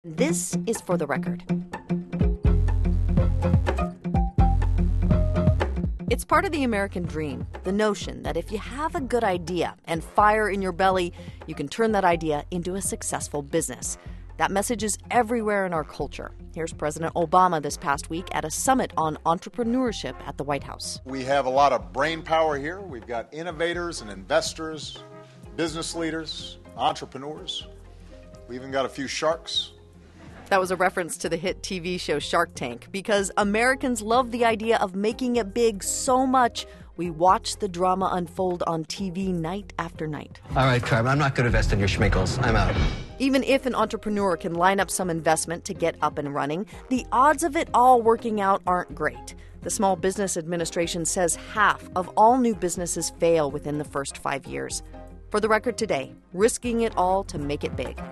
This is For the Record. It's part of the American dream, the notion that if you have a good idea and fire in your belly, you can turn that idea into a successful business. That message is everywhere in our culture. Here's President Obama this past week at a summit on entrepreneurship at the White House. We have a lot of brain power here. We've got innovators and investors, business leaders, entrepreneurs. We even got a few sharks. That was a reference to the hit TV show Shark Tank, because Americans love the idea of making it big so much we watch the drama unfold on TV night after night. All right, Carmen, I'm not going to invest in your schminkles. I'm out. Even if an entrepreneur can line up some investment to get up and running, the odds of it all working out aren't great. The Small Business Administration says half of all new businesses fail within the first 5 years. For the Record today, risking it all to make it big.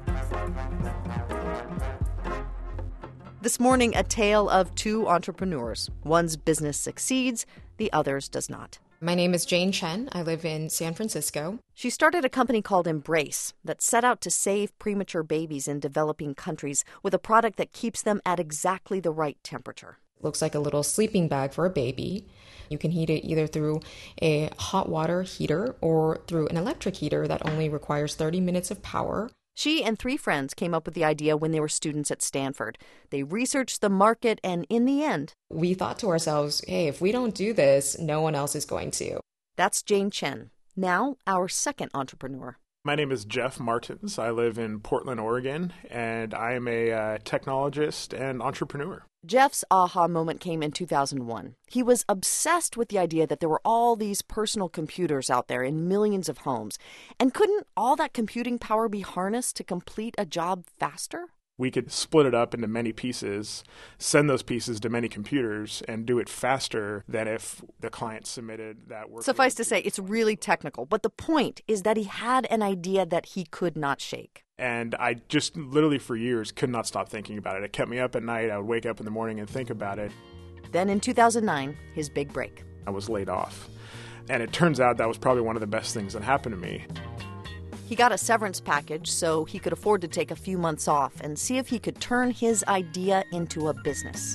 This morning, a tale of two entrepreneurs. One's business succeeds, the other's does not. My name is Jane Chen. I live in San Francisco. She started a company called Embrace that set out to save premature babies in developing countries with a product that keeps them at exactly the right temperature. Looks like a little sleeping bag for a baby. You can heat it either through a hot water heater or through an electric heater that only requires 30 minutes of power. She and three friends came up with the idea when they were students at Stanford. They researched the market, and in the end, we thought to ourselves, hey, if we don't do this, no one else is going to. That's Jane Chen, now our second entrepreneur. My name is Jeff Martins. I live in Portland, Oregon, and I am a technologist and entrepreneur. Jeff's aha moment came in 2001. He was obsessed with the idea that there were all these personal computers out there in millions of homes. And couldn't all that computing power be harnessed to complete a job faster? We could split it up into many pieces, send those pieces to many computers, and do it faster than if the client submitted that work. Suffice to say, it's really technical. But the point is that he had an idea that he could not shake. And I just literally for years could not stop thinking about it. It kept me up at night. I would wake up in the morning and think about it. Then in 2009, his big break. I was laid off. And it turns out that was probably one of the best things that happened to me. He got a severance package so he could afford to take a few months off and see if he could turn his idea into a business.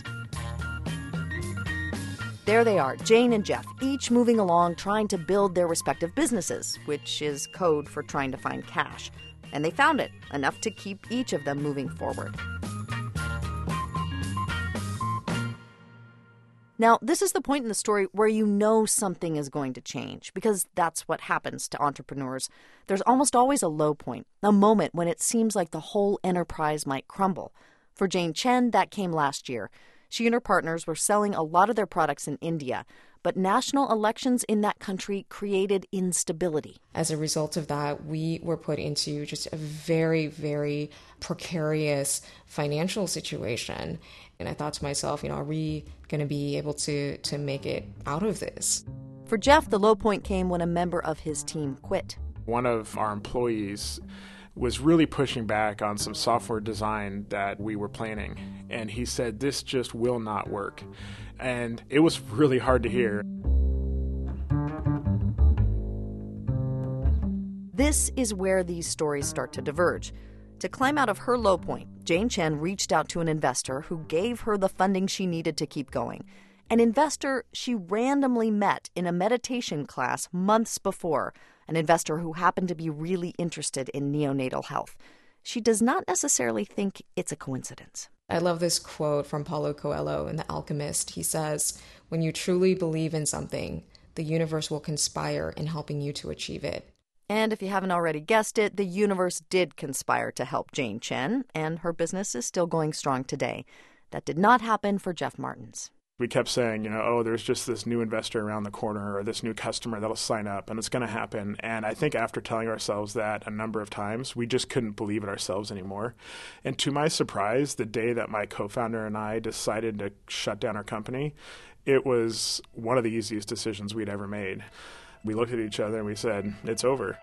There they are, Jane and Jeff, each moving along trying to build their respective businesses, which is code for trying to find cash. And they found it, enough to keep each of them moving forward. Now, this is the point in the story where you know something is going to change, because that's what happens to entrepreneurs. There's almost always a low point, a moment when it seems like the whole enterprise might crumble. For Jane Chen, that came last year. She and her partners were selling a lot of their products in India, but national elections in that country created instability. As a result of that, we were put into just a very, very precarious financial situation. And I thought to myself, are we going to be able to make it out of this? For Jeff, the low point came when a member of his team quit. One of our employees was really pushing back on some software design that we were planning. And he said, this just will not work. And it was really hard to hear. This is where these stories start to diverge. To climb out of her low point, Jane Chen reached out to an investor who gave her the funding she needed to keep going. An investor she randomly met in a meditation class months before, an investor who happened to be really interested in neonatal health. She does not necessarily think it's a coincidence. I love this quote from Paulo Coelho in The Alchemist. He says, when you truly believe in something, the universe will conspire in helping you to achieve it. And if you haven't already guessed it, the universe did conspire to help Jane Chen, and her business is still going strong today. That did not happen for Jeff Martins. We kept saying, there's just this new investor around the corner or this new customer that'll sign up and it's going to happen. And I think after telling ourselves that a number of times, we just couldn't believe it ourselves anymore. And to my surprise, the day that my co-founder and I decided to shut down our company, it was one of the easiest decisions we'd ever made. We looked at each other and we said, it's over.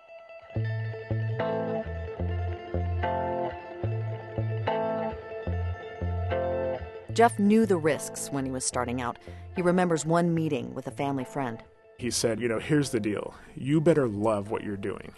Jeff knew the risks when he was starting out. He remembers one meeting with a family friend. He said, here's the deal. You better love what you're doing,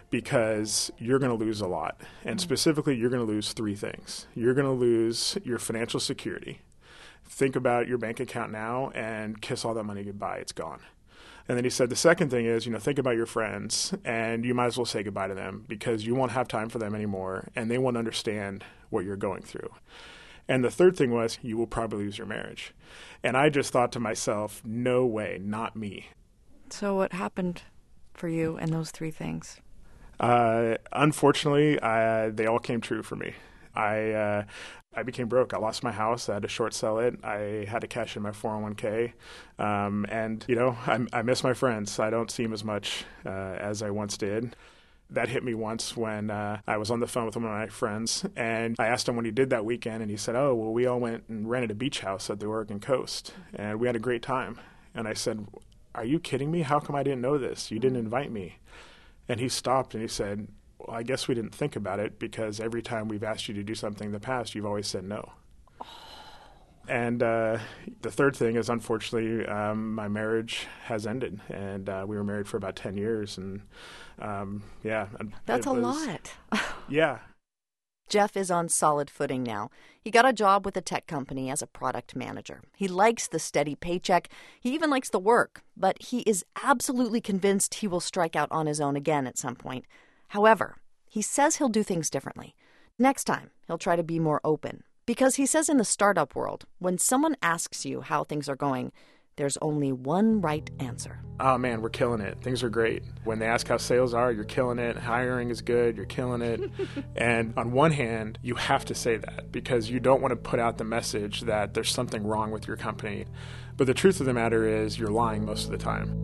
because you're going to lose a lot. And specifically, you're going to lose three things. You're going to lose your financial security. Think about your bank account now and kiss all that money goodbye. It's gone. And then he said the second thing is, think about your friends, and you might as well say goodbye to them because you won't have time for them anymore, and they won't understand what you're going through. And the third thing was, you will probably lose your marriage. And I just thought to myself, no way, not me. So what happened for you in those three things? Unfortunately, they all came true for me. I became broke. I lost my house. I had to short sell it. I had to cash in my 401k. And, I miss my friends. I don't see them as much as I once did. That hit me once when I was on the phone with one of my friends, and I asked him what he did that weekend, and he said, oh, well, we all went and rented a beach house at the Oregon coast, and we had a great time. And I said, are you kidding me? How come I didn't know this? You didn't invite me. And he stopped, and he said, well, I guess we didn't think about it because every time we've asked you to do something in the past, you've always said no. And the third thing is, unfortunately, my marriage has ended, and we were married for about 10 years, and That's a lot. Yeah. Jeff is on solid footing now. He got a job with a tech company as a product manager. He likes the steady paycheck. He even likes the work, but he is absolutely convinced he will strike out on his own again at some point. However, he says he'll do things differently. Next time, he'll try to be more open. Because he says in the startup world, when someone asks you how things are going, there's only one right answer. Oh, man, we're killing it. Things are great. When they ask how sales are, you're killing it. Hiring is good. You're killing it. And on one hand, you have to say that because you don't want to put out the message that there's something wrong with your company. But the truth of the matter is you're lying most of the time.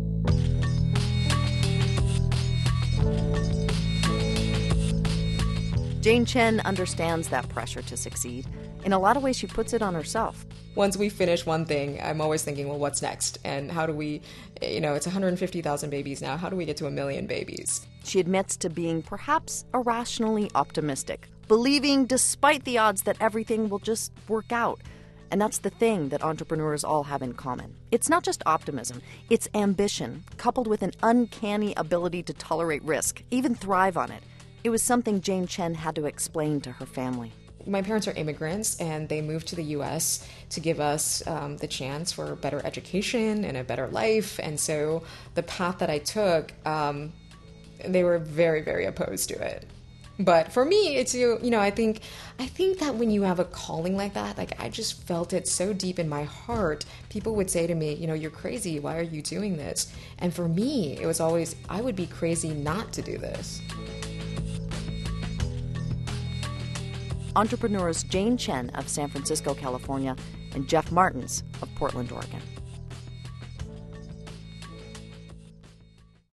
Jane Chen understands that pressure to succeed. In a lot of ways, she puts it on herself. Once we finish one thing, I'm always thinking, well, what's next? And how do we, it's 150,000 babies now. How do we get to 1 million babies? She admits to being perhaps irrationally optimistic, believing despite the odds that everything will just work out. And that's the thing that entrepreneurs all have in common. It's not just optimism, it's ambition, coupled with an uncanny ability to tolerate risk, even thrive on it. It was something Jane Chen had to explain to her family. My parents are immigrants, and they moved to the U.S. to give us the chance for a better education and a better life. And so the path that I took, they were very, very opposed to it. But for me, it's, I think that when you have a calling like that, I just felt it so deep in my heart. People would say to me, you're crazy. Why are you doing this? And for me, it was always, I would be crazy not to do this. Entrepreneurs Jane Chen of San Francisco, California, and Jeff Martins of Portland, Oregon.